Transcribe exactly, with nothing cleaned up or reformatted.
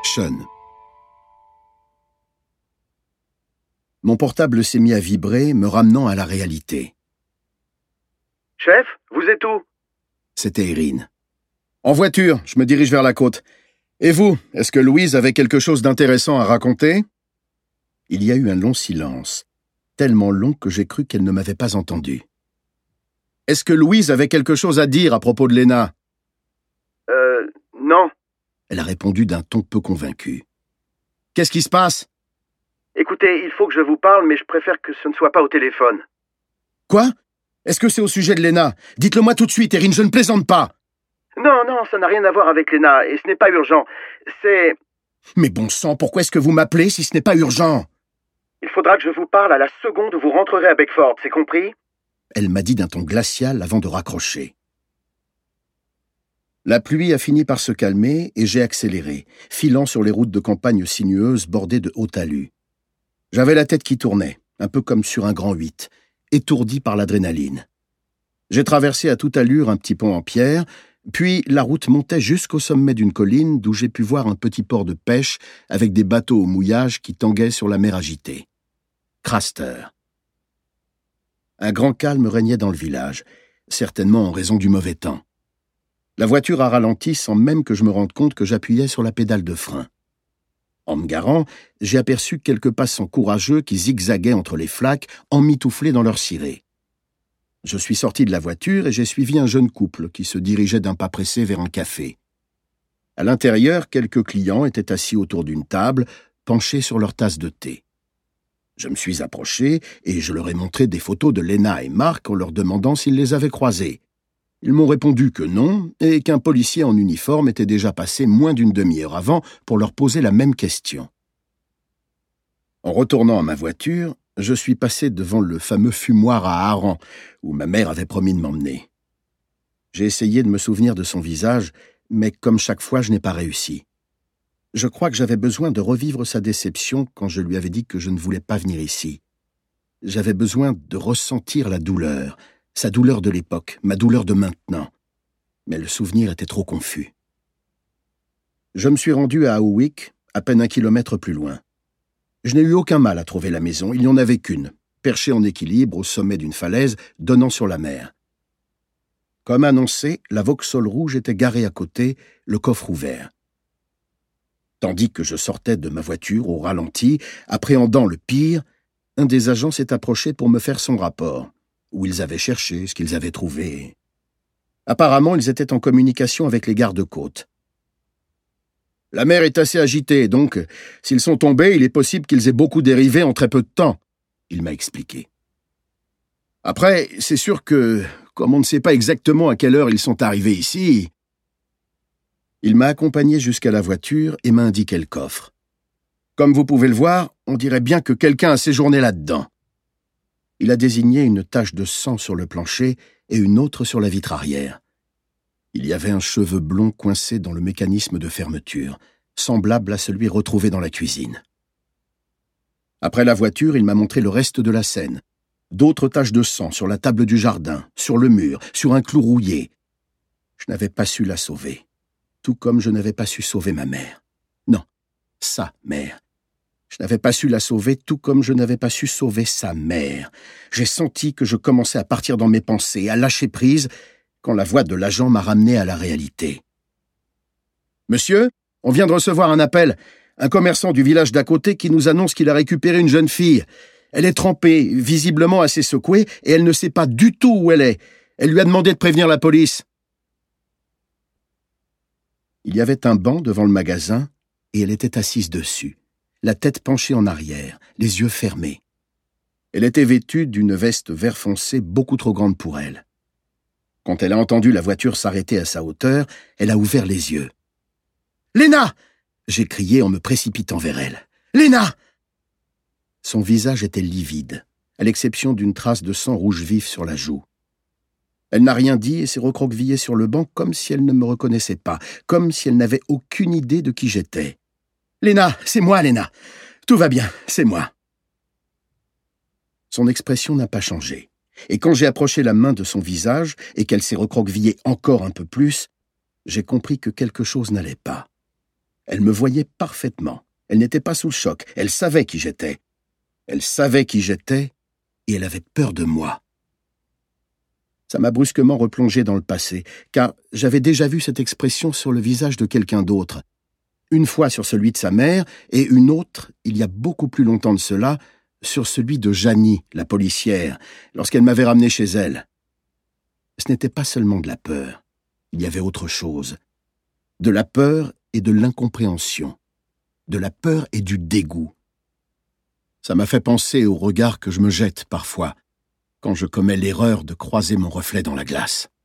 Action. Mon portable s'est mis à vibrer, me ramenant à la réalité. « Chef, vous êtes où ?» C'était Erin. « En voiture, je me dirige vers la côte. Et vous, est-ce que Louise avait quelque chose d'intéressant à raconter ?» Il y a eu un long silence, tellement long que j'ai cru qu'elle ne m'avait pas entendu. « Est-ce que Louise avait quelque chose à dire à propos de Lena ?»« Euh, non. » Elle a répondu d'un ton peu convaincu. « Qu'est-ce qui se passe ?»« Écoutez, il faut que je vous parle, mais je préfère que ce ne soit pas au téléphone. »« Quoi ? Est-ce que c'est au sujet de Lena ? Dites-le moi tout de suite, Erin, je ne plaisante pas !»« Non, non, ça n'a rien à voir avec Lena, et ce n'est pas urgent. C'est... » »« Mais bon sang, pourquoi est-ce que vous m'appelez si ce n'est pas urgent ?»« Il faudra que je vous parle à la seconde où vous rentrerez à Beckford, c'est compris ?» Elle m'a dit d'un ton glacial avant de raccrocher. La pluie a fini par se calmer et j'ai accéléré, filant sur les routes de campagne sinueuses bordées de hauts talus. J'avais la tête qui tournait, un peu comme sur un grand huit, étourdi par l'adrénaline. J'ai traversé à toute allure un petit pont en pierre, puis la route montait jusqu'au sommet d'une colline d'où j'ai pu voir un petit port de pêche avec des bateaux au mouillage qui tanguaient sur la mer agitée. Craster. Un grand calme régnait dans le village, certainement en raison du mauvais temps. La voiture a ralenti sans même que je me rende compte que j'appuyais sur la pédale de frein. En me garant, j'ai aperçu quelques passants courageux qui zigzaguaient entre les flaques, emmitouflés dans leur ciré. Je suis sorti de la voiture et j'ai suivi un jeune couple qui se dirigeait d'un pas pressé vers un café. À l'intérieur, quelques clients étaient assis autour d'une table, penchés sur leur tasse de thé. Je me suis approché et je leur ai montré des photos de Lena et Mark en leur demandant s'ils les avaient croisés. Ils m'ont répondu que non et qu'un policier en uniforme était déjà passé moins d'une demi-heure avant pour leur poser la même question. En retournant à ma voiture, je suis passé devant le fameux fumoir à harengs où ma mère avait promis de m'emmener. J'ai essayé de me souvenir de son visage, mais comme chaque fois, je n'ai pas réussi. Je crois que j'avais besoin de revivre sa déception quand je lui avais dit que je ne voulais pas venir ici. J'avais besoin de ressentir la douleur, sa douleur de l'époque, ma douleur de maintenant. Mais le souvenir était trop confus. Je me suis rendu à Howick, à peine un kilomètre plus loin. Je n'ai eu aucun mal à trouver la maison, il n'y en avait qu'une, perchée en équilibre au sommet d'une falaise donnant sur la mer. Comme annoncé, la Vauxhall rouge était garée à côté, le coffre ouvert. Tandis que je sortais de ma voiture au ralenti, appréhendant le pire, un des agents s'est approché pour me faire son rapport, où ils avaient cherché, ce qu'ils avaient trouvé. Apparemment, ils étaient en communication avec les gardes-côtes. « La mer est assez agitée, donc, s'ils sont tombés, il est possible qu'ils aient beaucoup dérivé en très peu de temps, » il m'a expliqué. Après, c'est sûr que, comme on ne sait pas exactement à quelle heure ils sont arrivés ici... Il m'a accompagné jusqu'à la voiture et m'a indiqué le coffre. Comme vous pouvez le voir, on dirait bien que quelqu'un a séjourné là-dedans. Il a désigné une tache de sang sur le plancher et une autre sur la vitre arrière. Il y avait un cheveu blond coincé dans le mécanisme de fermeture, semblable à celui retrouvé dans la cuisine. Après la voiture, il m'a montré le reste de la scène. D'autres taches de sang sur la table du jardin, sur le mur, sur un clou rouillé. Je n'avais pas su la sauver. Tout comme je n'avais pas su sauver ma mère. Non, sa mère. Je n'avais pas su la sauver, tout comme je n'avais pas su sauver sa mère. J'ai senti que je commençais à partir dans mes pensées, à lâcher prise, quand la voix de l'agent m'a ramené à la réalité. « Monsieur, on vient de recevoir un appel. Un commerçant du village d'à côté qui nous annonce qu'il a récupéré une jeune fille. Elle est trempée, visiblement assez secouée, et elle ne sait pas du tout où elle est. Elle lui a demandé de prévenir la police. » Il y avait un banc devant le magasin, et elle était assise dessus, la tête penchée en arrière, les yeux fermés. Elle était vêtue d'une veste vert foncé beaucoup trop grande pour elle. Quand elle a entendu la voiture s'arrêter à sa hauteur, elle a ouvert les yeux. « Lena !» j'ai crié en me précipitant vers elle. « Lena !» Son visage était livide, à l'exception d'une trace de sang rouge vif sur la joue. Elle n'a rien dit et s'est recroquevillée sur le banc comme si elle ne me reconnaissait pas, comme si elle n'avait aucune idée de qui j'étais. « Lena, c'est moi, Lena. Tout va bien, c'est moi. » Son expression n'a pas changé, et quand j'ai approché la main de son visage et qu'elle s'est recroquevillée encore un peu plus, j'ai compris que quelque chose n'allait pas. Elle me voyait parfaitement. Elle n'était pas sous le choc. Elle savait qui j'étais. Elle savait qui j'étais et elle avait peur de moi. Ça m'a brusquement replongé dans le passé, car j'avais déjà vu cette expression sur le visage de quelqu'un d'autre. Une fois sur celui de sa mère, et une autre, il y a beaucoup plus longtemps de cela, sur celui de Janie, la policière, lorsqu'elle m'avait ramené chez elle. Ce n'était pas seulement de la peur, il y avait autre chose. De la peur et de l'incompréhension. De la peur et du dégoût. Ça m'a fait penser au regard que je me jette parfois, quand je commets l'erreur de croiser mon reflet dans la glace.